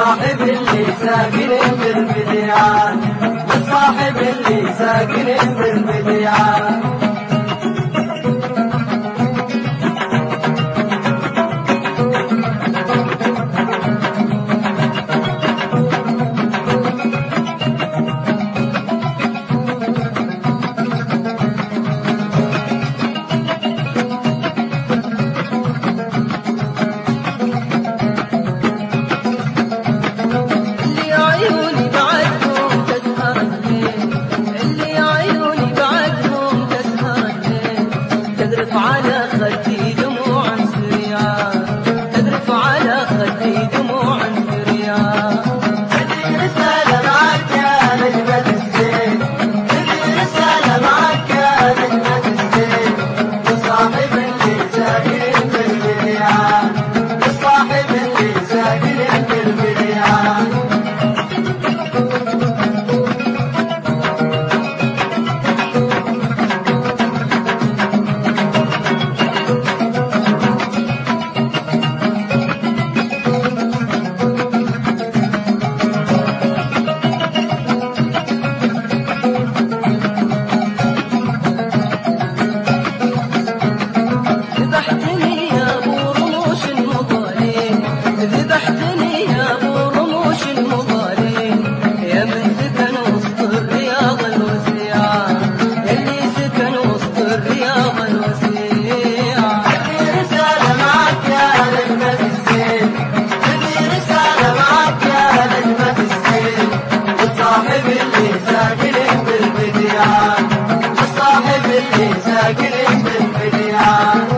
للصاحب اللي ساكن بالبديان، للصاحب اللي ساكن بالبديان. على خدي دموع سريان، تذرف على خدي دموع سريان. هذه رسالة معك يا نجمة الزين، هذه رسالة معك يا نجمة الزين، لصاحب اللي ساكن بالبديان، لصاحب اللي ساكن بالبديان. للصاحب اللي ساكن بالبديان، للصاحب اللي ساكن بالبديان.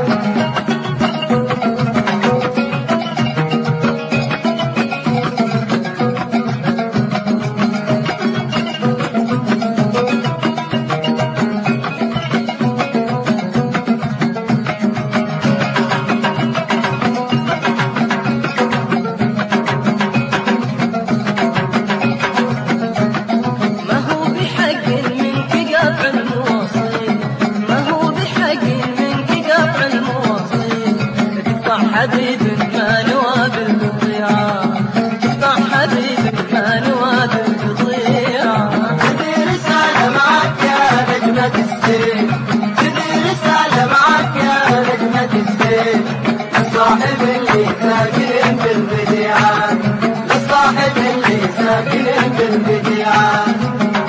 حبيب ما نوى بالقطيعة، تقطع حبيب ما نوى بالقطيعة. هذه رسالة معك يا نجمة الزين، هذه رسالة معك يا نجمة الزين، للصاحب اللي ساكن بالبديان، للصاحب اللي ساكن بالبديان.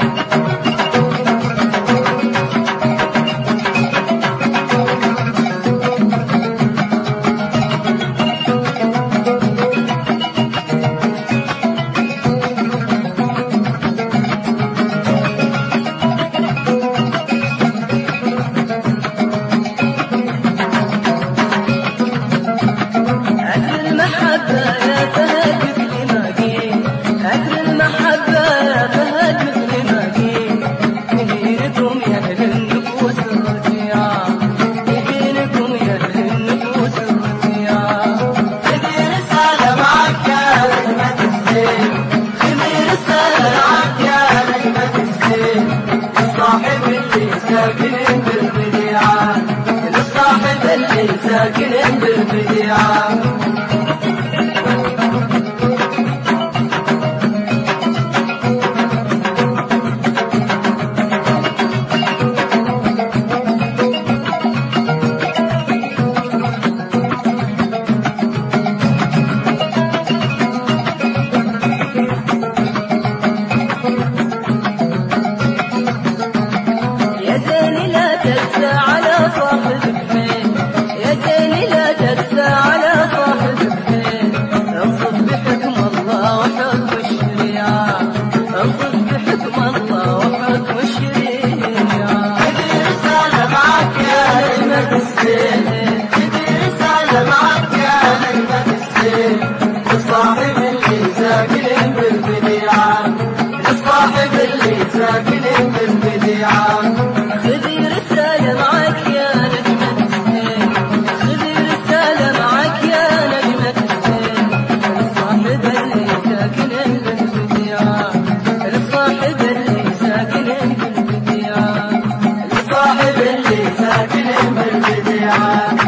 للصاحب اللي ساكن بالبديان، للصاحب اللي ساكن بالبديان. للصاحب اللي ساكن بالبديان، للصاحب اللي ساكن بالبديان. خذي رسالة معك يا نجمة الزين، خذي رسالة معك يا نجمة الزين، للصاحب اللي ساكن بالبديان، للصاحب اللي ساكن بالبديان، للصاحب اللي ساكن بالبديان.